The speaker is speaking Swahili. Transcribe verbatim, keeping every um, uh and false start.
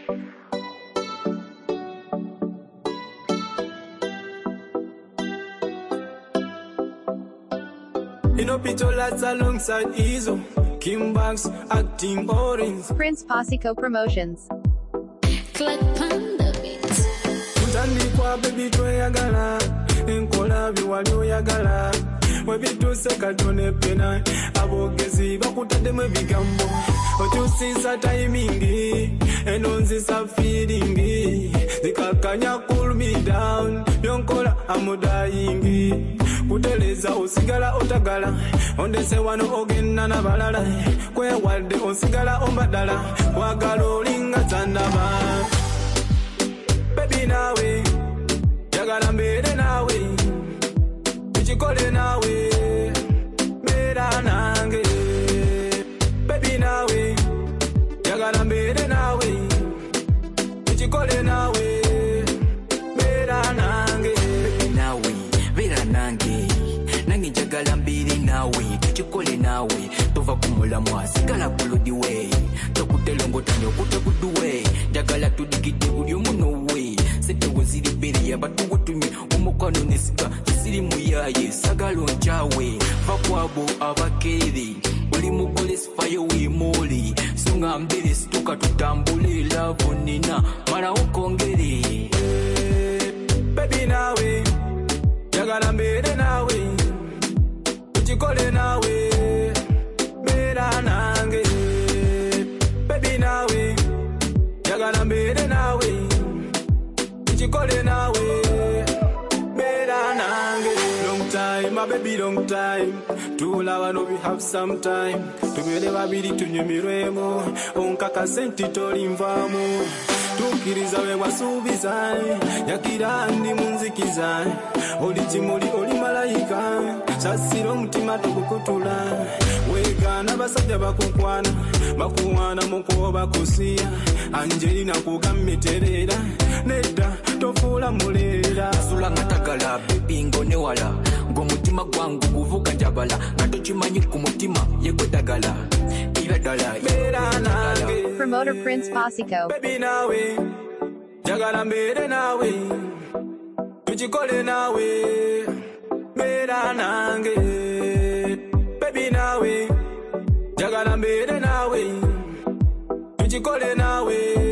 You know, Peter lads alongside Izo, Kim Banks acting orange. Prince Pasico Promotions. Clap on the beat. Utandi kwa baby toyagala, enkola biwali oyagala. Webitu seka tone pena, abogezi bakutade mwe bigambo. Otusisa timingi, enonzisa feelingi. Zikakanya cool me down, yonkola amudayingi. Kuteleza osigala otagala, ondese wano ogenda na balala. Kwe wadde osigala ombadala, wagala olinga tandaba. Baby nawe, yagala mbere nawe, tuchikole nawe, mbera nange. Baby nawe, yagala mbere nawe, tuchikole nawe, mbera nange. Baby nawe, mbera nange, nange njagala mbere nawe, tuchikole nawe, tova kumulamwa, sigala kulodiwe, tokutelongota nyokuta kuduwe, njagala tudikite buli omuno we, sete waziri beri yabatu wetumi, umukano nesika, sisiri muyaye, sagalo nchawe, fakwabo abakeri, uli mugole sifayo wimoli, sunga mbele situka tutambule, lavo nina, mara ukongere. Baby nawe, yagala mbere nawe, tuchikole nawe, mbera nange. Baby nawe, yagala mbere nawe, tuchikole nawe, mbera nange. Long time, my baby, long time. Tula wano we have some time. Tubele babiri tunyumirwemo, onkaka senti tolimvamo. Tukiriza we wasubiza, yakira ndi munzikiza. Oli chimuli oli malaika, sasiro mutima tukukutula. Wegana basajja bakukwana, bakuwana muko bakusia. Angelina kugamiterera, nedda tofula mulera. Sula ngatagala baby ngone wala, ngo mutima gwangu guvuka njabala, ngato chimanyi ku mutima yekwedagala. Ila dala Mbera nange. Promoter Prince Pasico. Baby nawe, jagala mbere nawe, tuchikole nawe, mbera nange. Baby nawe, jagala mbere nawe, tuchikole nawe.